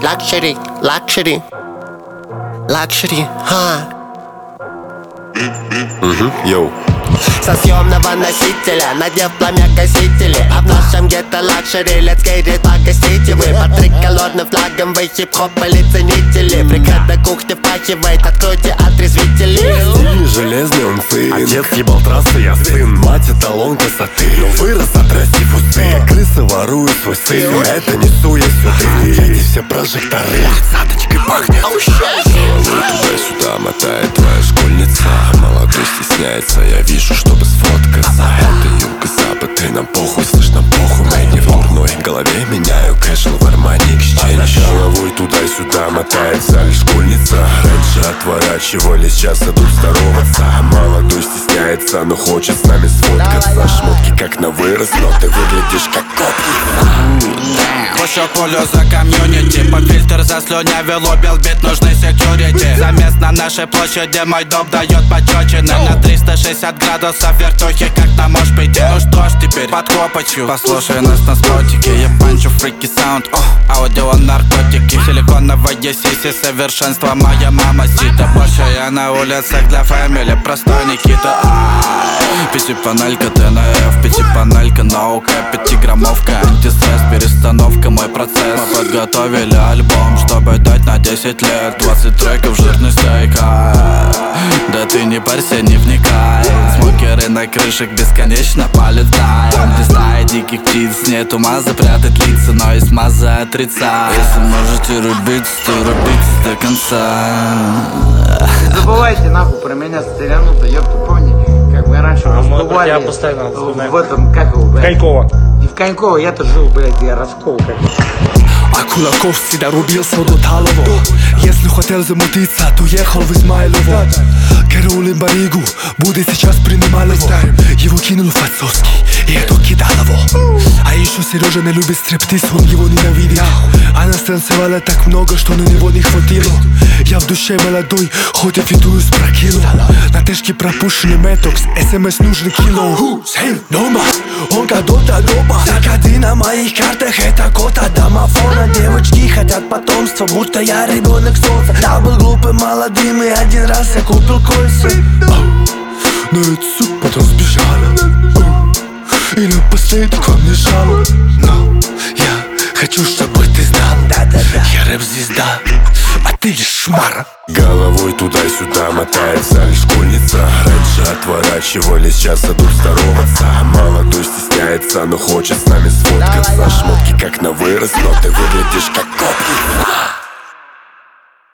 Luxury, luxury, luxury, ха. Йоу. Со съемного носителя, надев пламя косители. А в нашем гетто лакшери, let's get it, погостите вы. Под триколорным флагом вы хип-хоп-поли ценители. Прикат на кухне впахивает, откройте отрезвители. Стильный железный он сын. Отец ебал трассы, я сын. Мать эталон красоты, но вырос, отрастив усы. Крысы воруют свой сын, это несу я сюда. Эти все прожекторы, двадцаточкой пахнет. Туда-сюда мотает твоя школьница. Молодой стесняется, я вижу, чтобы сфоткаться. Это юго-запад, и нам похуй, слышно похуй. Мы не в дурной голове, меняю кэшл в армане эксчейндж. Головой туда-сюда мотается лишь школьница. Раньше отворачивались, сейчас идут здороваться. Молодой стесняется, но хочет с нами сфоткаться. Шмотки как на вырос, но ты выглядишь как копия. Пошел пулю за комьюнити, под фильтр заслюнявил, убил бит, нужный секьюрити. Замес на нашей площади, мой дом дает пощечины. На 360 градусов вертухи, как на мошпите. Ну что ж теперь, под копотью послушай нас на спотике. Я панчу фрики саунд, аудио наркотики. Силиконовые сиси, совершенство моя мама сита. Больше я на улицах для фэмили, простой Никита. Пяти-панелька ТНФ, пяти-панелька наука, 5-граммовка, антистресс, перестановка, мой процесс. Мы подготовили альбом, чтобы дать на 10 лет 20 треков, жирный стейк. Да ты не парься, не вникай. Смокеры на крышах бесконечно палят дайм. Не стая диких птиц, нет ума запрятать лица, но есть маза отрицать. Если можете рубиться, то рубитесь до конца. Не забывайте нахуй про меня стерянуто, ёпта, помни, как мы раньше бывали я постоянно вспоминаю. в этом, как его, блядь? Конькова. Не в Коньково, я-то жил, блядь, где Росков, как бы. А Кулаков всегда рубился до Талово. Если хотел замутиться, то ехал в Измайлово. Караулин Баригу, будет сейчас принимал его. Его кинул Фацовский, и это кидал его. А еще Сережа не любит стриптиз, он его ненавидит. Она станцевала так много, что на него не хватило. Я в душе молодой, хоть и фитую с прокило. На тежке пропущенный метокс, СМС нужен кило. Дома, он когда-то дома. Закады на моих картах, это код от домофона. Девочки хотят потомство, будто я ребенок солнца. Я был глупым, молодым, и один раз я купил кольца. Но эта сука потом сбежала. И напоследок он мне жало. Но я хочу, чтобы ты знал, я рэп-звезда, а ты лишь шмара. Головой туда-сюда мотается лишь школьница. Раньше отворачивались, сейчас идут здороваться. Молодой стесняется, но хочет с нами сфоткаться. Шмотки как на вырос, но ты выглядишь как копия.